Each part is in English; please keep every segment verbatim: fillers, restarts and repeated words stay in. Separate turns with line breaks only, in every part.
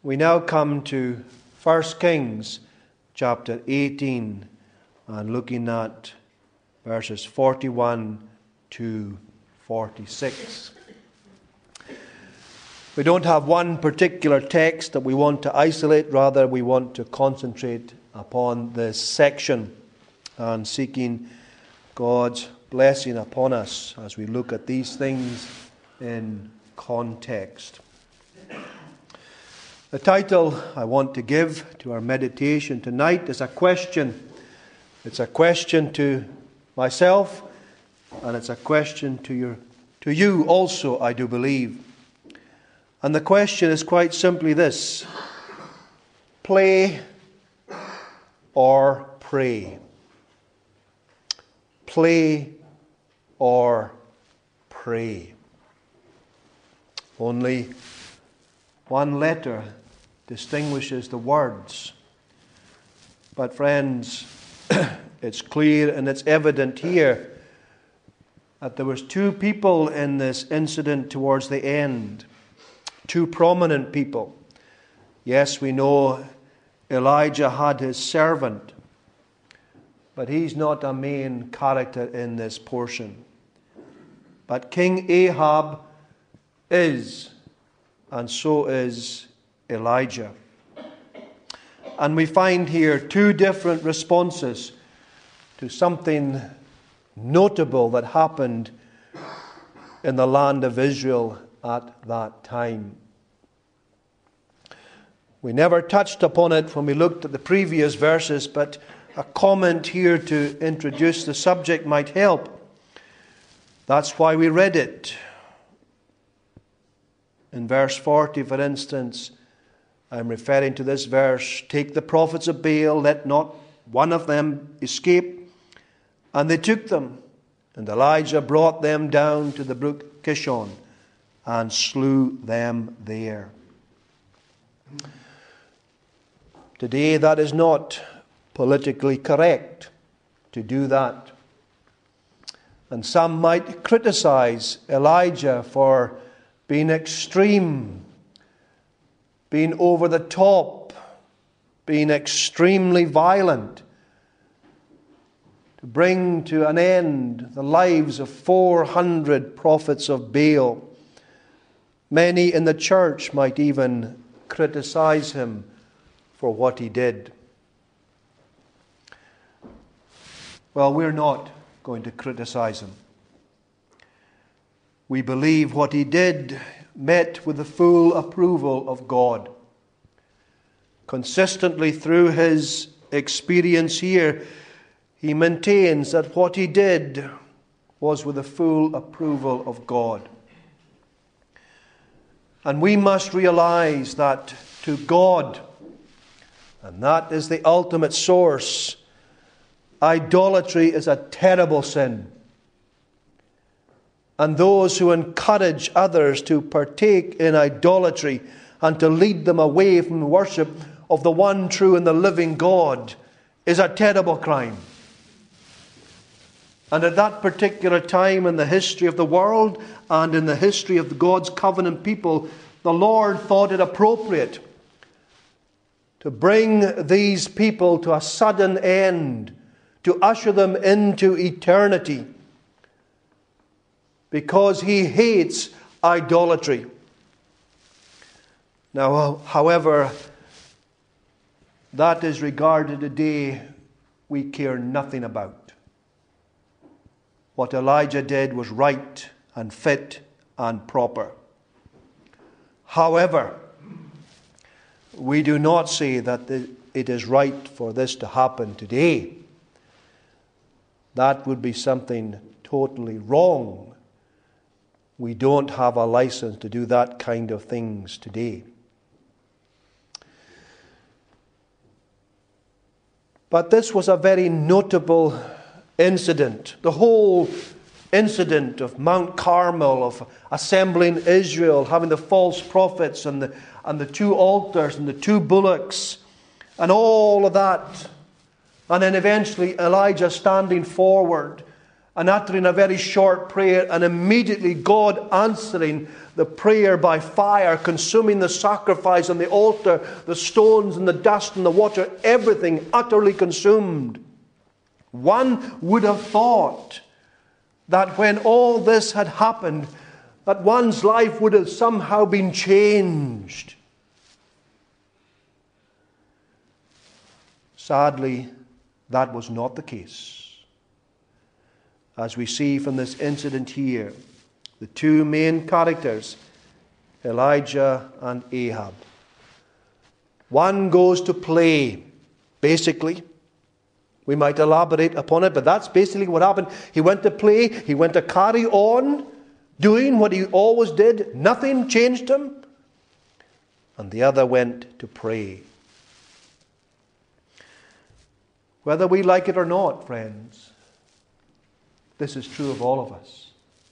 We now come to First Kings chapter eighteen and looking at verses forty-one to forty-six. We don't have one particular text that we want to isolate, rather we want to concentrate upon this section and seeking God's blessing upon us as we look at these things in context. The title I want to give to our meditation tonight is a question. It's a question to myself, and it's a question to your, to you also, I do believe. And the question is quite simply this: play or pray? Play or pray? Only one letter distinguishes the words. But friends, it's clear and it's evident here that there was two people in this incident towards the end. Two prominent people. Yes, we know Elijah had his servant, but he's not a main character in this portion. But King Ahab is, and so is Elijah. And we find here two different responses to something notable that happened in the land of Israel at that time. We never touched upon it when we looked at the previous verses, but a comment here to introduce the subject might help. That's why we read it. In verse forty, for instance, I'm referring to this verse: take the prophets of Baal, let not one of them escape. And they took them, and Elijah brought them down to the brook Kishon and slew them there. Today, that is not politically correct to do that. And some might criticize Elijah for being extreme, being over the top, being extremely violent, to bring to an end the lives of four hundred prophets of Baal. Many in the church might even criticize him for what he did. Well, we're not going to criticize him. We believe what he did met with the full approval of God. Consistently through his experience here, he maintains that what he did was with the full approval of God. And we must realize that to God, and that is the ultimate source, idolatry is a terrible sin. And those who encourage others to partake in idolatry and to lead them away from the worship of the one true and the living God is a terrible crime. And at that particular time in the history of the world and in the history of God's covenant people, the Lord thought it appropriate to bring these people to a sudden end, to usher them into eternity, because he hates idolatry. Now, however, that is regarded today we care nothing about. What Elijah did was right and fit and proper. However, we do not say that it is right for this to happen today. That would be something totally wrong. We don't have a license to do that kind of things today. But this was a very notable incident. The whole incident of Mount Carmel, of assembling Israel, having the false prophets and the, and the two altars and the two bullocks and all of that. And then eventually Elijah standing forward and uttering a very short prayer, and immediately God answering the prayer by fire, consuming the sacrifice on the altar, the stones and the dust and the water, everything utterly consumed. One would have thought that when all this had happened, that one's life would have somehow been changed. Sadly, that was not the case. As we see from this incident here, the two main characters, Elijah and Ahab. One goes to play, basically. We might elaborate upon it, but that's basically what happened. He went to play, he went to carry on, doing what he always did. Nothing changed him. And the other went to pray. Whether we like it or not, friends, this is true of all of us.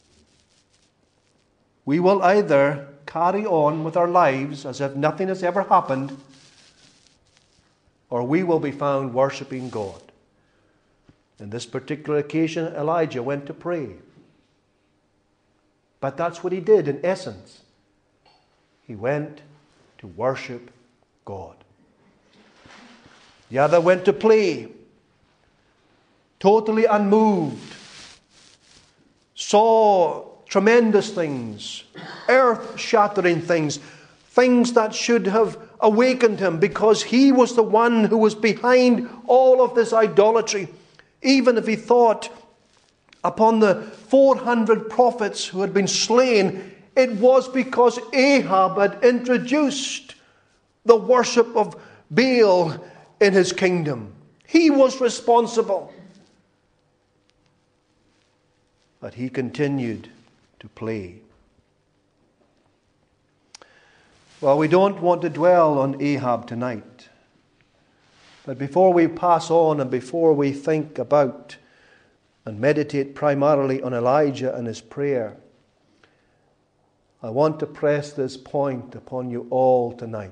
We will either carry on with our lives as if nothing has ever happened, or we will be found worshiping God. In this particular occasion, Elijah went to pray. But that's what he did in essence. He went to worship God. The other went to play, totally unmoved, saw tremendous things, earth-shattering things, things that should have awakened him because he was the one who was behind all of this idolatry. Even if he thought upon the four hundred prophets who had been slain, it was because Ahab had introduced the worship of Baal in his kingdom. He was responsible. But he continued to play. Well, we don't want to dwell on Ahab tonight. But before we pass on and before we think about and meditate primarily on Elijah and his prayer, I want to press this point upon you all tonight.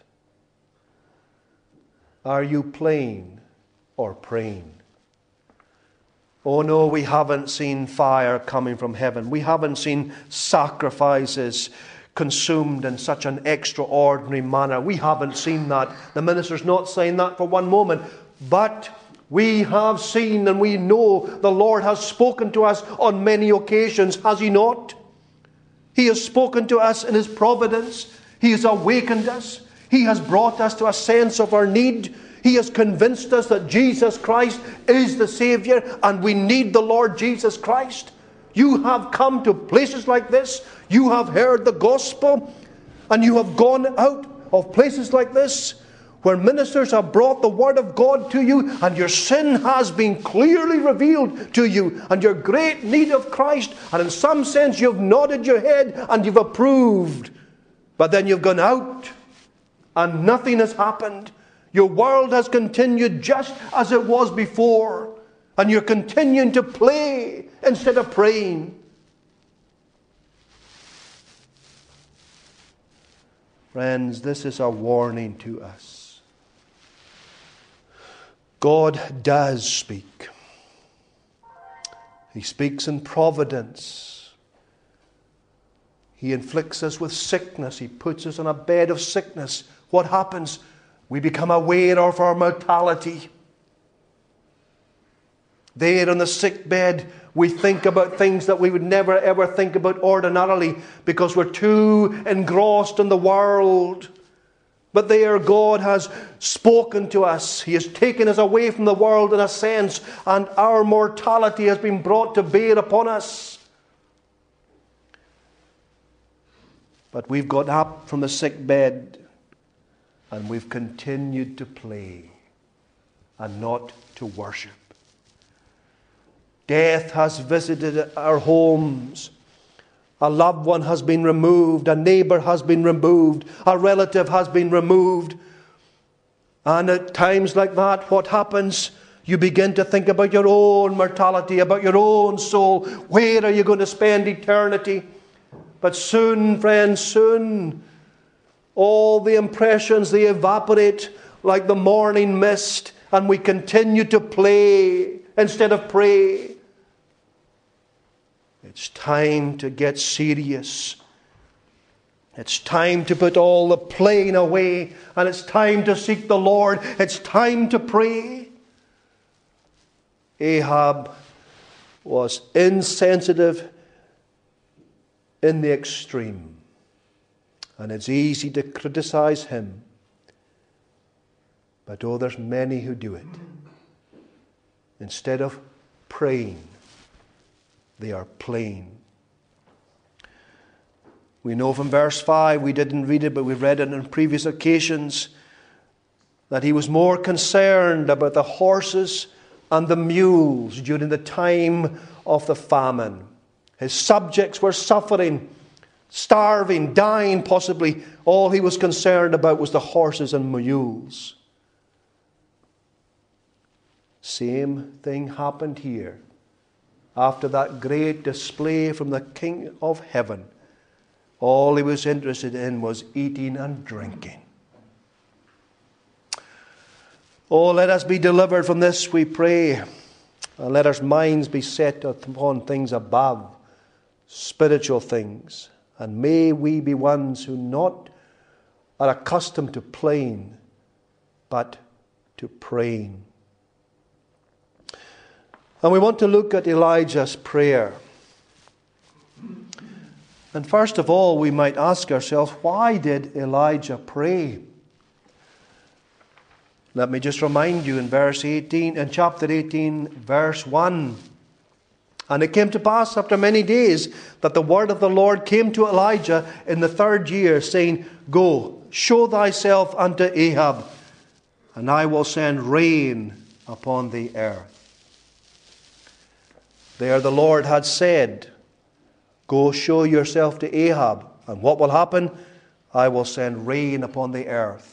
Are you playing or praying? Oh no, we haven't seen fire coming from heaven. We haven't seen sacrifices consumed in such an extraordinary manner. We haven't seen that. The minister's not saying that for one moment. But we have seen and we know the Lord has spoken to us on many occasions, has He not? He has spoken to us in His providence. He has awakened us. He has brought us to a sense of our need. He has convinced us that Jesus Christ is the Savior and we need the Lord Jesus Christ. You have come to places like this. You have heard the gospel and you have gone out of places like this where ministers have brought the word of God to you and your sin has been clearly revealed to you and your great need of Christ, and in some sense you've nodded your head and you've approved, but then you've gone out and nothing has happened. Your world has continued just as it was before, and you're continuing to play instead of praying. Friends, this is a warning to us. God does speak. He speaks in providence. He inflicts us with sickness. He puts us on a bed of sickness. What happens? We become aware of our mortality. There on the sick bed, we think about things that we would never ever think about ordinarily because we're too engrossed in the world. But there God has spoken to us. He has taken us away from the world in a sense, and our mortality has been brought to bear upon us. But we've got up from the sick bed and we've continued to play and not to worship. Death has visited our homes. A loved one has been removed. A neighbor has been removed. A relative has been removed. And at times like that, what happens? You begin to think about your own mortality, about your own soul. Where are you going to spend eternity? But soon, friends, soon, all the impressions, they evaporate like the morning mist, and we continue to play instead of pray. It's time to get serious It's time to put all the playing away, and it's time to seek the Lord. It's time to pray. Ahab was insensitive in the extreme, and it's easy to criticize him. But oh, there's many who do it. Instead of praying, they are playing. We know from verse five, we didn't read it, but we've read it on previous occasions, that he was more concerned about the horses and the mules during the time of the famine. His subjects were suffering, starving, dying possibly. All he was concerned about was the horses and mules. Same thing happened here. After that great display from the King of Heaven, all he was interested in was eating and drinking. Oh, let us be delivered from this, we pray. And let our minds be set upon things above, spiritual things. And may we be ones who not are accustomed to playing, but to praying. And we want to look at Elijah's prayer. And first of all, we might ask ourselves, why did Elijah pray? Let me just remind you in verse eighteen, in chapter eighteen, verse one. And it came to pass after many days that the word of the Lord came to Elijah in the third year, saying, Go, show thyself unto Ahab, and I will send rain upon the earth. There the Lord had said, Go show yourself to Ahab, and what will happen? I will send rain upon the earth.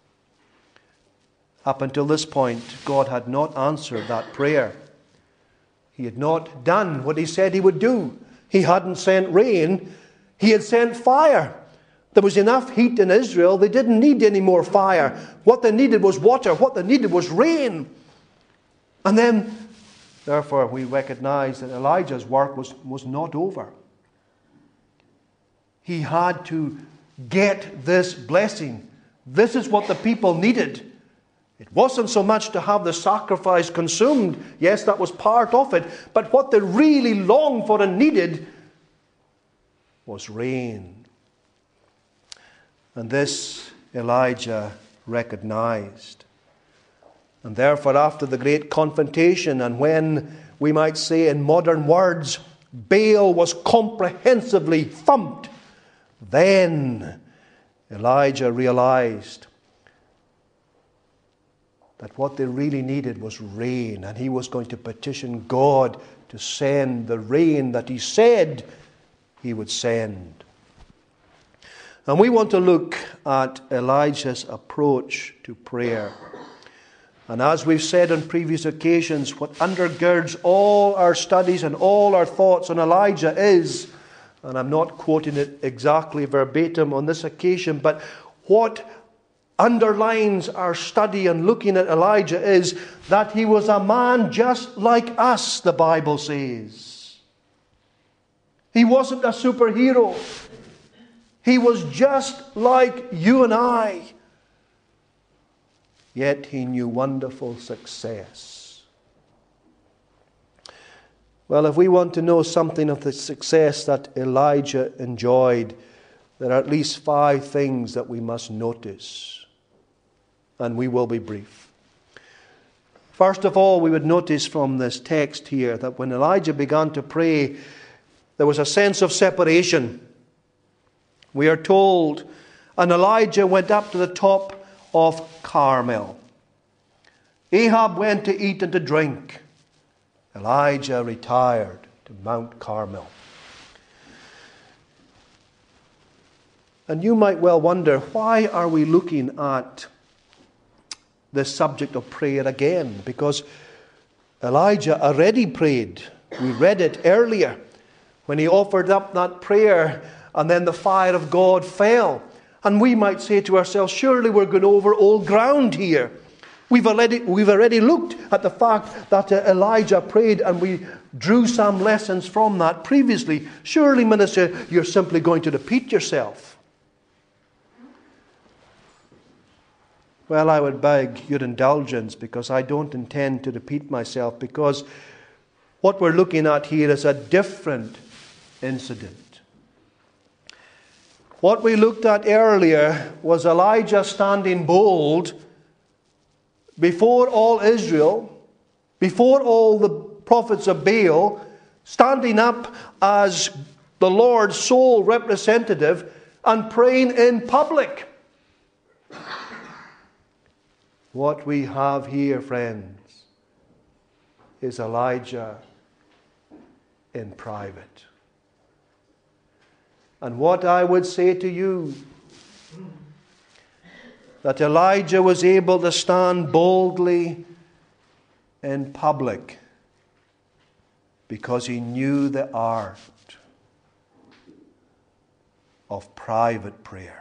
Up until this point, God had not answered that prayer. He had not done what he said he would do. He hadn't sent rain. He had sent fire. There was enough heat in Israel. They didn't need any more fire. What they needed was water. What they needed was rain. And then, therefore, we recognize that Elijah's work was, was not over. He had to get this blessing. This is what the people needed. It wasn't so much to have the sacrifice consumed. Yes, that was part of it. But what they really longed for and needed was rain. And this Elijah recognized. And therefore, after the great confrontation, and when, we might say in modern words, Baal was comprehensively thumped, then Elijah realized that what they really needed was rain, and he was going to petition God to send the rain that he said he would send. And we want to look at Elijah's approach to prayer. And as we've said on previous occasions, what undergirds all our studies and all our thoughts on Elijah is, and I'm not quoting it exactly verbatim on this occasion, but what underlines our study and looking at Elijah is that he was a man just like us, the Bible says. He wasn't a superhero. He was just like you and I. Yet he knew wonderful success. Well, if we want to know something of the success that Elijah enjoyed, there are at least five things that we must notice. And we will be brief. First of all, we would notice from this text here that when Elijah began to pray, there was a sense of separation. We are told, and Elijah went up to the top of Carmel. Ahab went to eat and to drink. Elijah retired to Mount Carmel. And you might well wonder, why are we looking at this subject of prayer again? Because Elijah already prayed. We read it earlier when he offered up that prayer, and then the fire of God fell. And we might say to ourselves, surely we're going over old ground here. We've already, we've already looked at the fact that uh, Elijah prayed, and we drew some lessons from that previously. Surely, minister, you're simply going to repeat yourself. Well, I would beg your indulgence because I don't intend to repeat myself, because what we're looking at here is a different incident. What we looked at earlier was Elijah standing bold before all Israel, before all the prophets of Baal, standing up as the Lord's sole representative and praying in public. What we have here, friends, is Elijah in private. And what I would say to you, that Elijah was able to stand boldly in public because he knew the art of private prayer.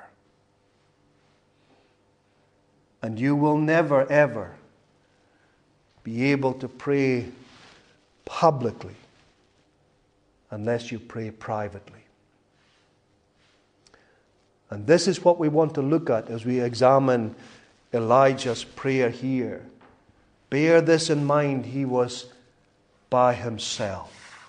And you will never, ever be able to pray publicly unless you pray privately. And this is what we want to look at as we examine Elijah's prayer here. Bear this in mind, he was by himself.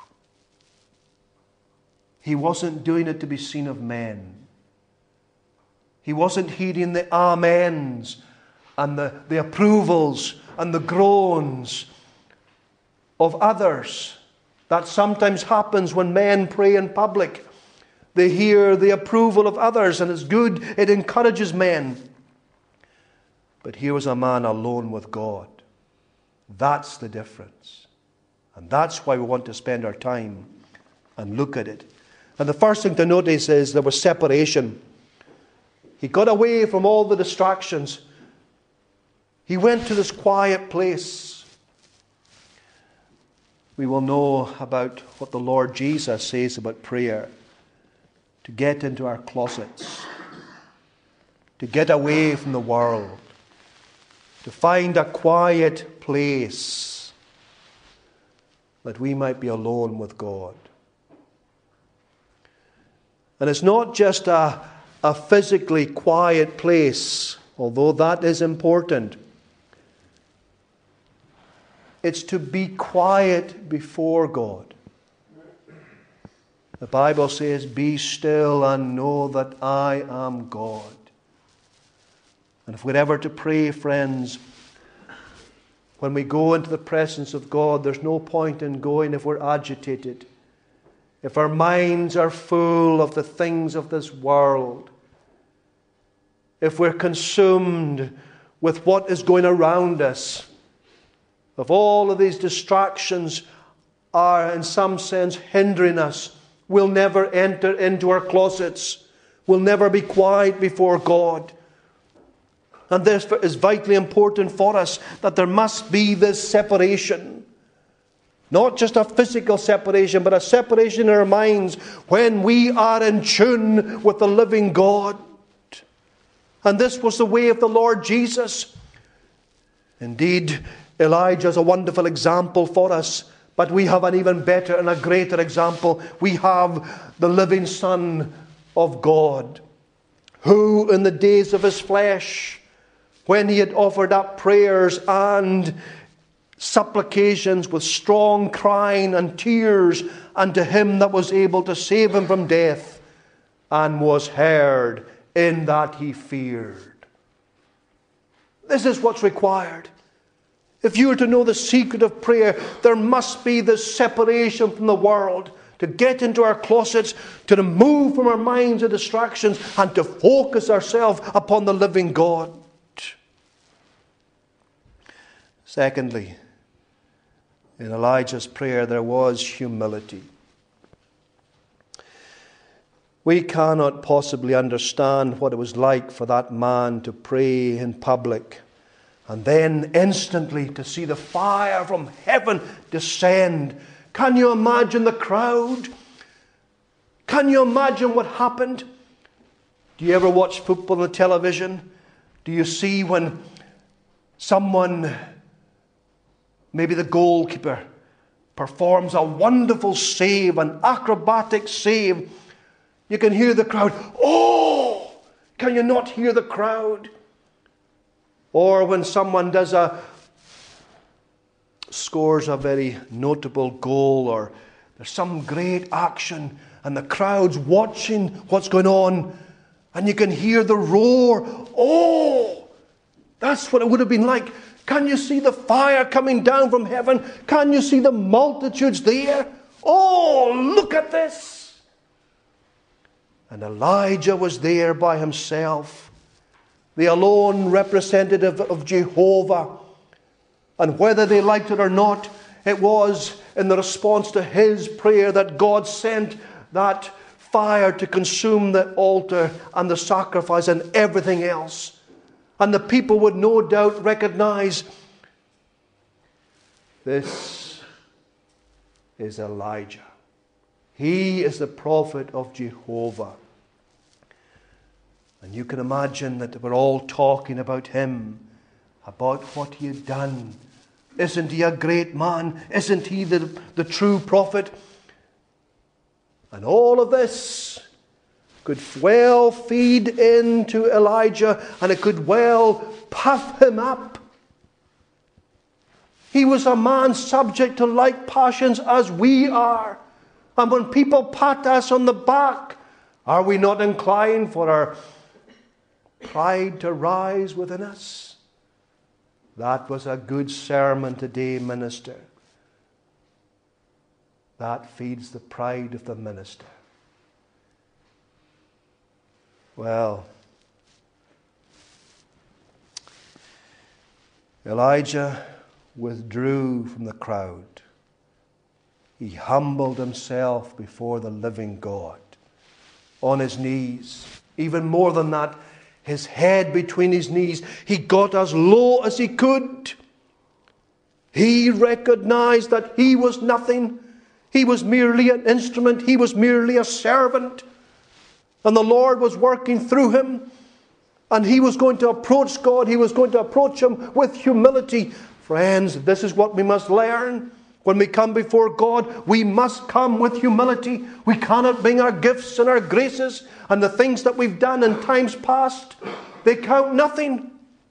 He wasn't doing it to be seen of men. He wasn't heeding the amens and the, the approvals and the groans of others. That sometimes happens when men pray in public. They hear the approval of others, and it's good, it encourages men. But here was a man alone with God. That's the difference. And that's why we want to spend our time and look at it. And the first thing to notice is there was separation. He got away from all the distractions. He went to this quiet place. We will know about what the Lord Jesus says about prayer. To get into our closets. To get away from the world. To find a quiet place that we might be alone with God. And it's not just a, a physically quiet place, although that is important. It's to be quiet before God. The Bible says, "Be still and know that I am God." And if we're ever to pray, friends, when we go into the presence of God, there's no point in going if we're agitated. If our minds are full of the things of this world. If we're consumed with what is going around us. If all of these distractions are in some sense hindering us, we'll never enter into our closets. We'll never be quiet before God. And this is vitally important for us, that there must be this separation. Not just a physical separation, but a separation in our minds when we are in tune with the living God. And this was the way of the Lord Jesus. Indeed, Elijah is a wonderful example for us. But we have an even better and a greater example. We have the living Son of God, who in the days of his flesh, when he had offered up prayers and supplications with strong crying and tears unto him that was able to save him from death, and was heard, in that he feared. This is what's required. If you were to know the secret of prayer, there must be this separation from the world, to get into our closets, to remove from our minds the distractions, and to focus ourselves upon the living God. Secondly, in Elijah's prayer there was humility. We cannot possibly understand what it was like for that man to pray in public and then instantly to see the fire from heaven descend. Can you imagine the crowd? Can you imagine what happened? Do you ever watch football on the television? Do you see when someone, maybe the goalkeeper, performs a wonderful save, an acrobatic save? You can hear the crowd. Oh! Can you not hear the crowd? Or when someone does a scores a very notable goal, or there's some great action and the crowd's watching what's going on, and you can hear the roar. Oh, that's what it would have been like. Can you see the fire coming down from heaven? Can you see the multitudes there? Oh, look at this. And Elijah was there by himself, the alone representative of Jehovah. And whether they liked it or not, it was in the response to his prayer that God sent that fire to consume the altar and the sacrifice and everything else. And the people would no doubt recognize, this is Elijah. He is the prophet of Jehovah. And you can imagine that we're all talking about him, about what he had done. Isn't he a great man? Isn't he the, the true prophet? And all of this could well feed into Elijah, and it could well puff him up. He was a man subject to like passions as we are. And when people pat us on the back, are we not inclined for our pride to rise within us? That was a good sermon today, minister. That feeds the pride of the minister. Well, Elijah withdrew from the crowd. He humbled himself before the living God, on his knees. Even more than that, his head between his knees. He got as low as he could. He recognized that he was nothing. He was merely an instrument. He was merely a servant. And the Lord was working through him. And he was going to approach God. He was going to approach him with humility. Friends, this is what we must learn. When we come before God, we must come with humility. We cannot bring our gifts and our graces and the things that we've done in times past. They count nothing.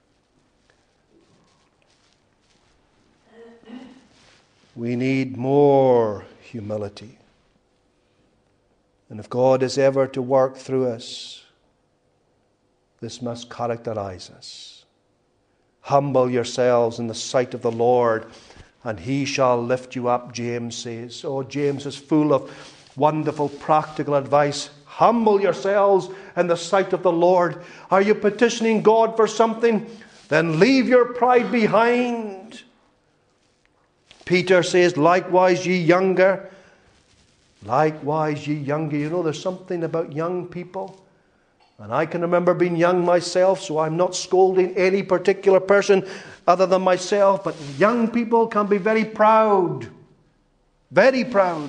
We need more humility. And if God is ever to work through us, this must characterize us. Humble yourselves in the sight of the Lord, and he shall lift you up, James says. Oh, James is full of wonderful practical advice. Humble yourselves in the sight of the Lord. Are you petitioning God for something? Then leave your pride behind. Peter says, likewise ye younger. Likewise ye younger. You know, there's something about young people. And I can remember being young myself, so I'm not scolding any particular person other than myself. But young people can be very proud. Very proud.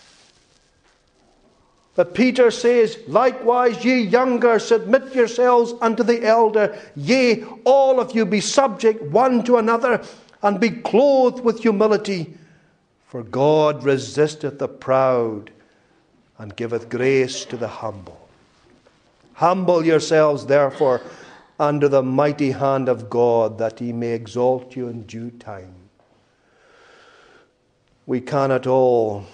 But Peter says, likewise ye younger, submit yourselves unto the elder. Yea, all of you be subject one to another, and be clothed with humility. For God resisteth the proud, and giveth grace to the humble. Humble yourselves, therefore, under the mighty hand of God, that he may exalt you in due time. We cannot all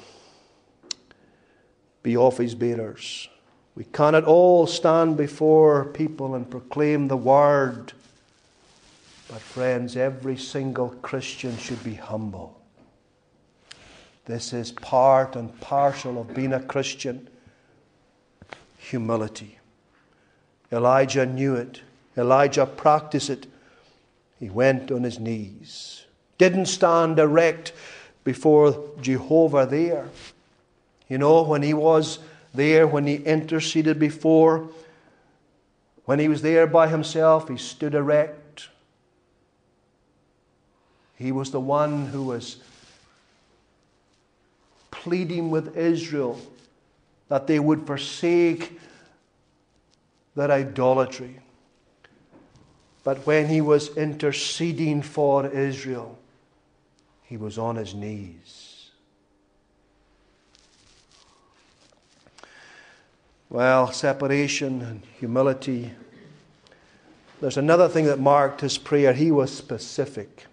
be office bearers. We cannot all stand before people and proclaim the word. But friends, every single Christian should be humble. This is part and parcel of being a Christian. Humility. Elijah knew it. Elijah practiced it. He went on his knees. Didn't stand erect before Jehovah there. You know, when he was there, when he interceded before, when he was there by himself, he stood erect. He was the one who was pleading with Israel that they would forsake their idolatry. But when he was interceding for Israel, he was on his knees. Well, separation and humility there's another thing that marked his prayer. He was specific.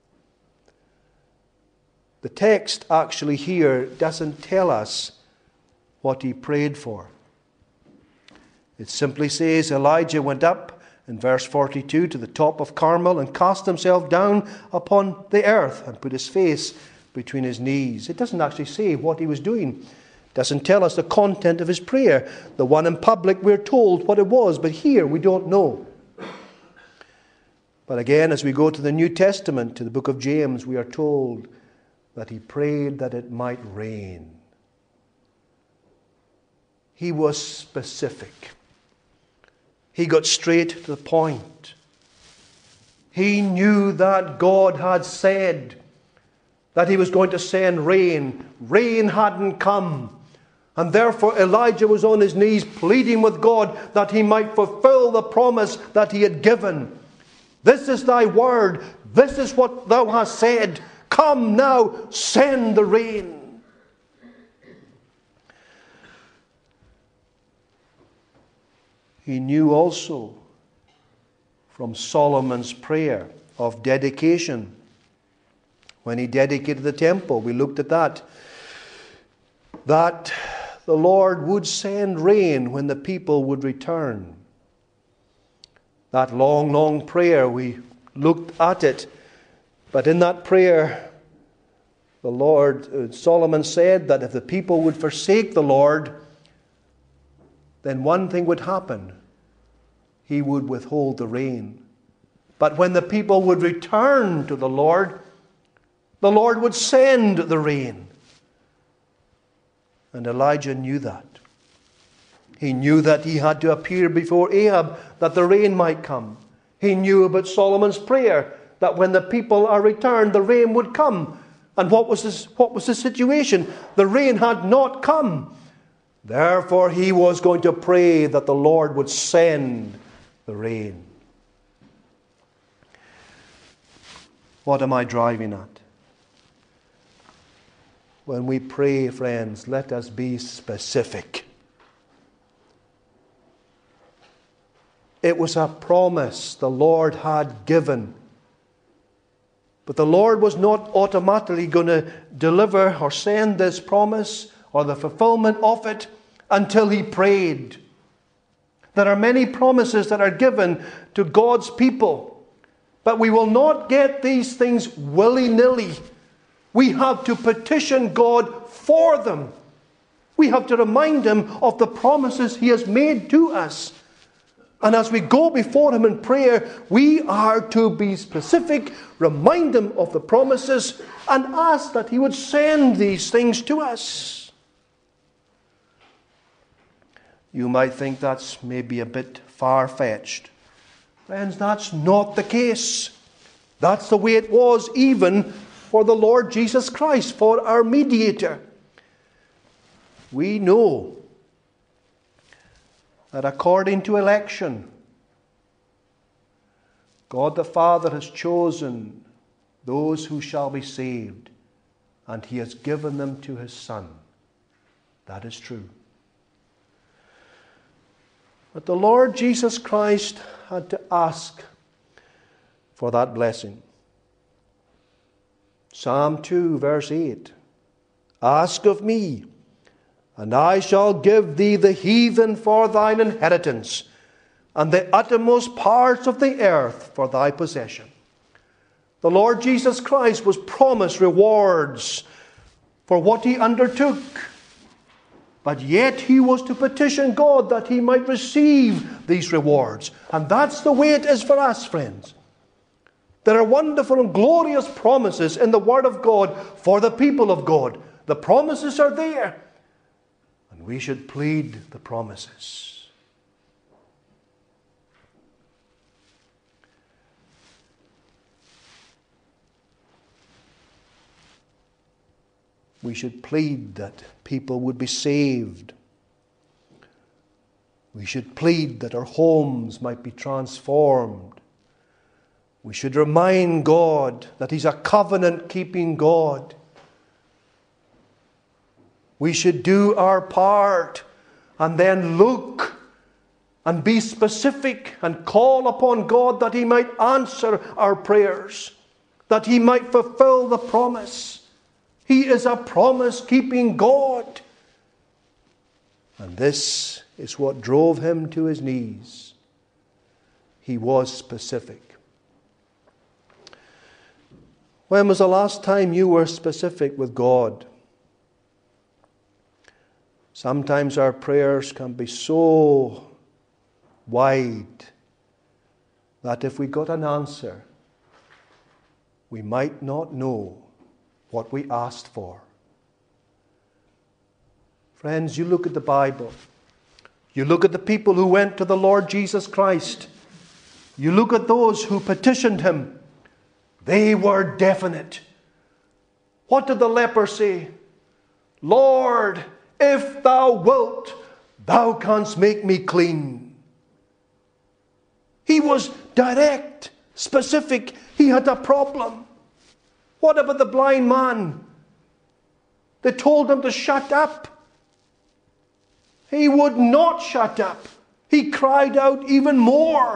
The text actually here doesn't tell us what he prayed for. It simply says Elijah went up in verse forty-two to the top of Carmel and cast himself down upon the earth and put his face between his knees. It doesn't actually say what he was doing. It doesn't tell us the content of his prayer. The one in public, we're told what it was, but here we don't know. But again, as we go to the New Testament, to the book of James, we are told that he prayed that it might rain. He was specific. He got straight to the point. He knew that God had said that he was going to send rain. Rain hadn't come. And therefore Elijah was on his knees pleading with God that he might fulfill the promise that he had given. This is thy word. This is what thou hast said. Come now, send the rain. He knew also from Solomon's prayer of dedication. When he dedicated the temple, we looked at that. That the Lord would send rain when the people would return. That long, long prayer, we looked at it. But in that prayer, the Lord, uh, Solomon said that if the people would forsake the Lord, then one thing would happen. He would withhold the rain. But when the people would return to the Lord, the Lord would send the rain. And Elijah knew that. He knew that he had to appear before Ahab that the rain might come. He knew about Solomon's prayer that when the people are returned, the rain would come. And what was this, what was the situation? The rain had not come. Therefore, he was going to pray that the Lord would send the rain. What am I driving at? When we pray, friends, let us be specific. It was a promise the Lord had given. But the Lord was not automatically going to deliver or send this promise or the fulfillment of it until he prayed. There are many promises that are given to God's people, but we will not get these things willy-nilly. We have to petition God for them. We have to remind him of the promises he has made to us. And as we go before him in prayer, we are to be specific, remind him of the promises, and ask that he would send these things to us. You might think that's maybe a bit far-fetched. Friends, that's not the case. That's the way it was even for the Lord Jesus Christ, for our mediator. We know that according to election, God the Father has chosen those who shall be saved, and he has given them to his Son. That is true. But the Lord Jesus Christ had to ask for that blessing. Psalm two, verse eight. Ask of me, and I shall give thee the heathen for thine inheritance, and the uttermost parts of the earth for thy possession. The Lord Jesus Christ was promised rewards for what he undertook. But yet he was to petition God that he might receive these rewards. And that's the way it is for us, friends. There are wonderful and glorious promises in the Word of God for the people of God. The promises are there. And we should plead the promises. We should plead that people would be saved. We should plead that our homes might be transformed. We should remind God that he's a covenant-keeping God. We should do our part and then look and be specific and call upon God that He might answer our prayers, that He might fulfill the promise. He is a promise-keeping God. And this is what drove him to his knees. He was specific. When was the last time you were specific with God? Sometimes our prayers can be so wide that if we got an answer, we might not know what we asked for. Friends, you look at the Bible. You look at the people who went to the Lord Jesus Christ. You look at those who petitioned Him. They were definite. What did the leper say? Lord, if Thou wilt, Thou canst make me clean. He was direct, specific. He had a problem. What about the blind man? They told him to shut up. He would not shut up. He cried out even more.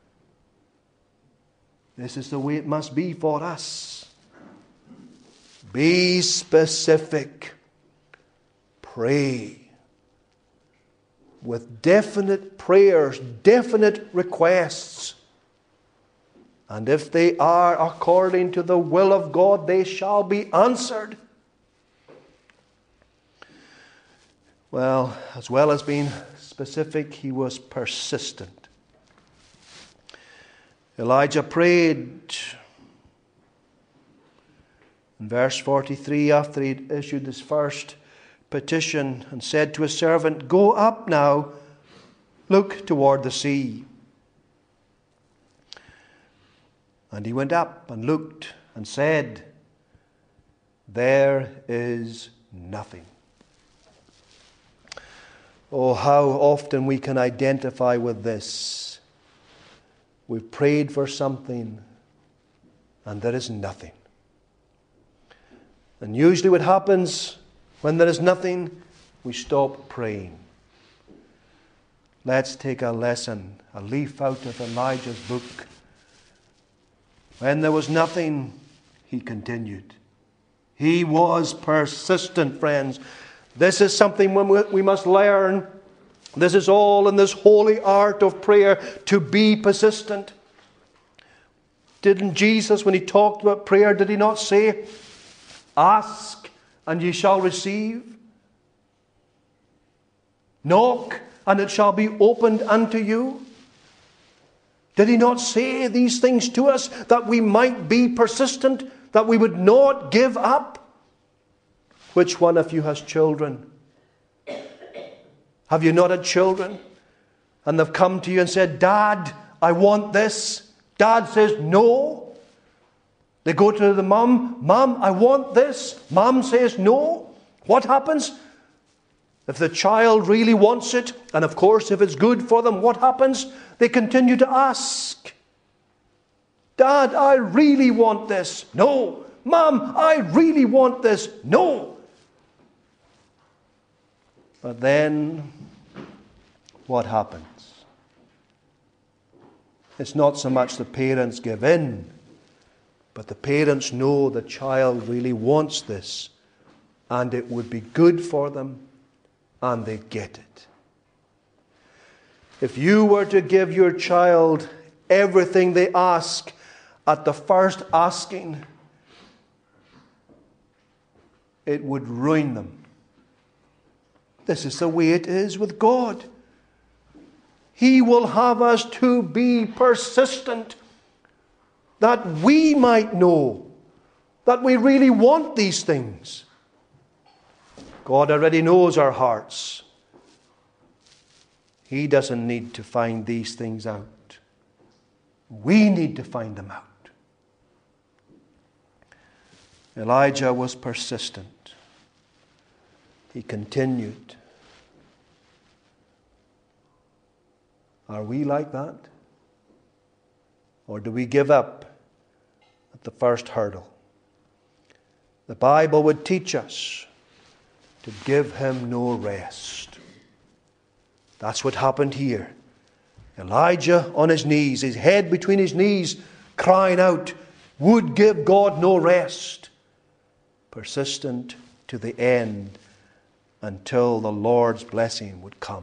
This is the way it must be for us. Be specific. Pray with definite prayers, definite requests. And if they are according to the will of God, they shall be answered. Well, as well as being specific, he was persistent. Elijah prayed in verse forty-three after he had issued his first petition and said to his servant, "Go up now, look toward the sea." And he went up and looked and said, "There is nothing." Oh, how often we can identify with this. We've prayed for something and there is nothing. And usually what happens when there is nothing, we stop praying. Let's take a lesson, a leaf out of Elijah's book. When there was nothing, he continued. He was persistent, friends. This is something we must learn. This is all in this holy art of prayer, to be persistent. Didn't Jesus, when he talked about prayer, did he not say, "Ask and ye shall receive. Knock and it shall be opened unto you"? Did he not say these things to us that we might be persistent, that we would not give up? Which one of you has children? Have you not had children? And they've come to you and said, "Dad, I want this." Dad says, "No." They go to the mum, "Mum, I want this." Mum says, "No." What happens? If the child really wants it, and of course if it's good for them, what happens? They continue to ask. "Dad, I really want this." "No." "Mum, I really want this." "No." But then, what happens? It's not so much the parents give in, but the parents know the child really wants this, and it would be good for them, and they get it. If you were to give your child everything they ask at the first asking, it would ruin them. This is the way it is with God. He will have us to be persistent, that we might know that we really want these things. God already knows our hearts. He doesn't need to find these things out. We need to find them out. Elijah was persistent. He continued. Are we like that? Or do we give up at the first hurdle? The Bible would teach us to give him no rest. That's what happened here. Elijah on his knees, his head between his knees, crying out, would give God no rest. Persistent to the end until the Lord's blessing would come.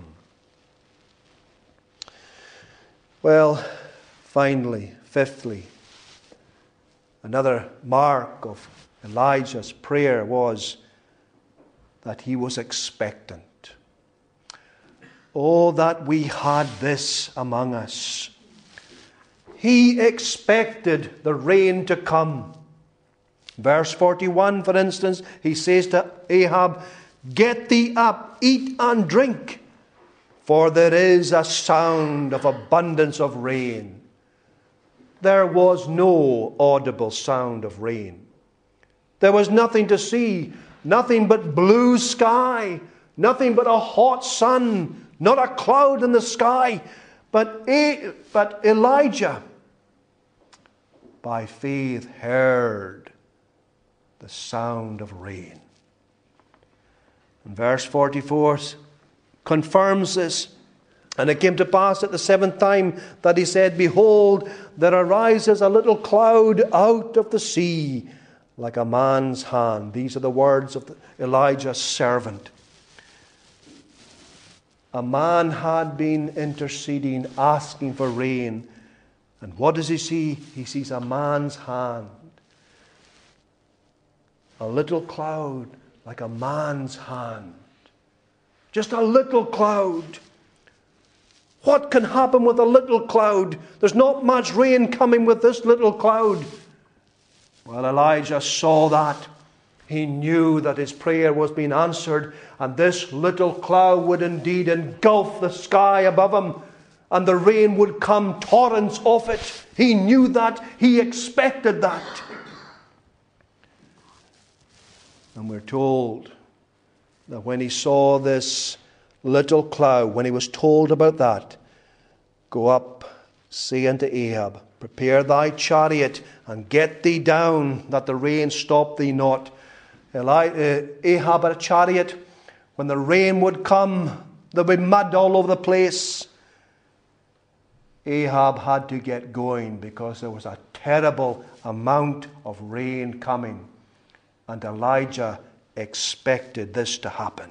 Well, finally, fifthly, another mark of Elijah's prayer was that he was expectant. Oh, that we had this among us. He expected the rain to come. Verse forty-one, for instance, he says to Ahab, get thee up, eat and drink, for there is a sound of abundance of rain. There was no audible sound of rain. There was nothing to see, nothing but blue sky, nothing but a hot sun, not a cloud in the sky. But, but Elijah, by faith, heard the sound of rain. And verse forty-four confirms this. And it came to pass at the seventh time that he said, behold, there arises a little cloud out of the sea, like a man's hand. These are the words of Elijah's servant. A man had been interceding, asking for rain. And what does he see? He sees a man's hand. A little cloud like a man's hand. Just a little cloud. What can happen with a little cloud? There's not much rain coming with this little cloud. Well, Elijah saw that. He knew that his prayer was being answered, and this little cloud would indeed engulf the sky above him, and the rain would come, torrents of it. He knew that. He expected that. And we're told that when he saw this little cloud, when he was told about that, go up, say unto Ahab, prepare thy chariot, and get thee down, that the rain stop thee not. Eli- uh, Ahab had a chariot. When the rain would come, there would be mud all over the place. Ahab had to get going because there was a terrible amount of rain coming. And Elijah expected this to happen.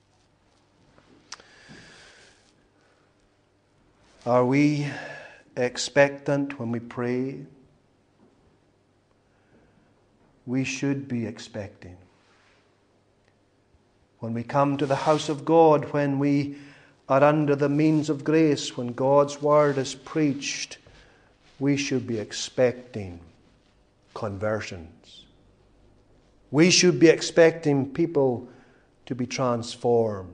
Are we expectant when we pray? We should be expecting. When we come to the house of God, when we are under the means of grace, when God's word is preached, we should be expecting conversions. We should be expecting people to be transformed.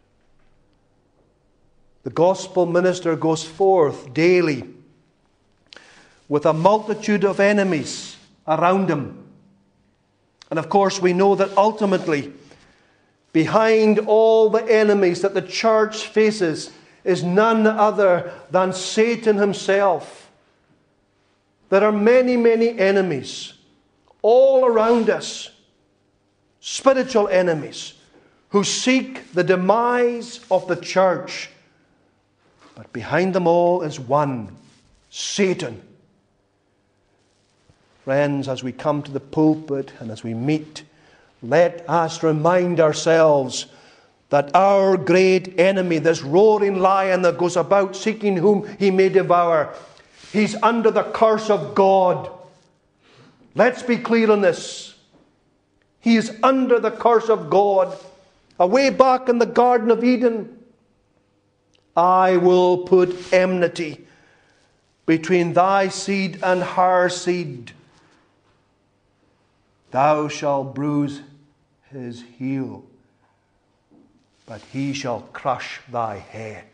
The gospel minister goes forth daily with a multitude of enemies around him. And of course, we know that ultimately, behind all the enemies that the church faces is none other than Satan himself. There are many, many enemies all around us, spiritual enemies, who seek the demise of the church. But behind them all is one, Satan. Friends, as we come to the pulpit and as we meet, let us remind ourselves that our great enemy, this roaring lion that goes about seeking whom he may devour, he's under the curse of God. Let's be clear on this. He is under the curse of God. Away back in the Garden of Eden, I will put enmity between thy seed and her seed. Thou shalt bruise his heel, but he shall crush thy head.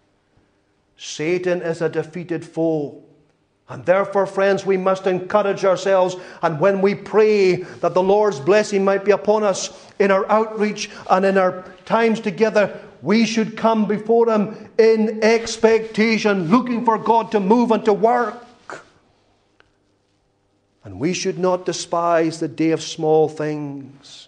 Satan is a defeated foe. And therefore, friends, we must encourage ourselves. And when we pray that the Lord's blessing might be upon us in our outreach and in our times together, we should come before him in expectation, looking for God to move and to work. And we should not despise the day of small things.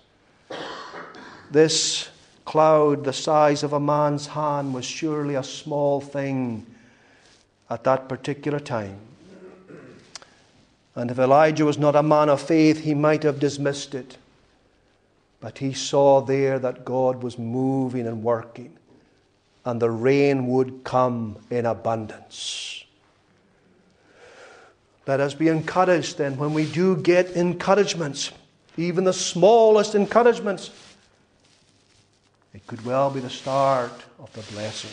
This cloud, the size of a man's hand, was surely a small thing at that particular time. And if Elijah was not a man of faith, he might have dismissed it. But he saw there that God was moving and working, and the rain would come in abundance. Let us be encouraged then when we do get encouragements, even the smallest encouragements. It could well be the start of the blessing.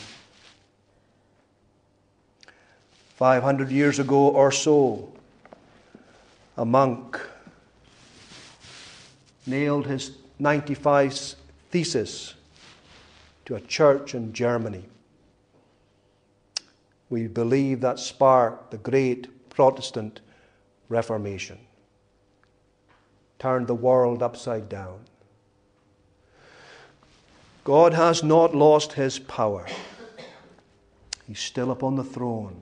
Five hundred years ago or so, a monk nailed his ninety-five thesis to a church in Germany. We believe that sparked the great Protestant Reformation, turned the world upside down. God has not lost his power. He's still upon the throne.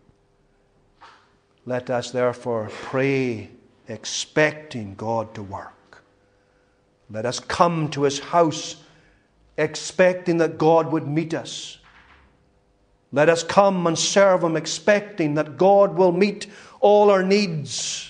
Let us therefore pray, expecting God to work. Let us come to his house, expecting that God would meet us. Let us come and serve him, expecting that God will meet all our needs.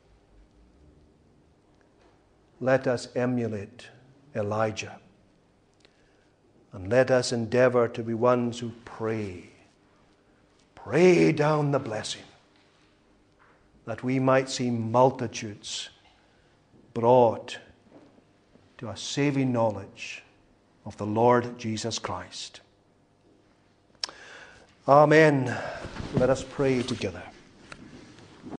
Let us emulate Elijah. And let us endeavor to be ones who pray. Pray down the blessing, that we might see multitudes brought to a saving knowledge of the Lord Jesus Christ. Amen. Let us pray together.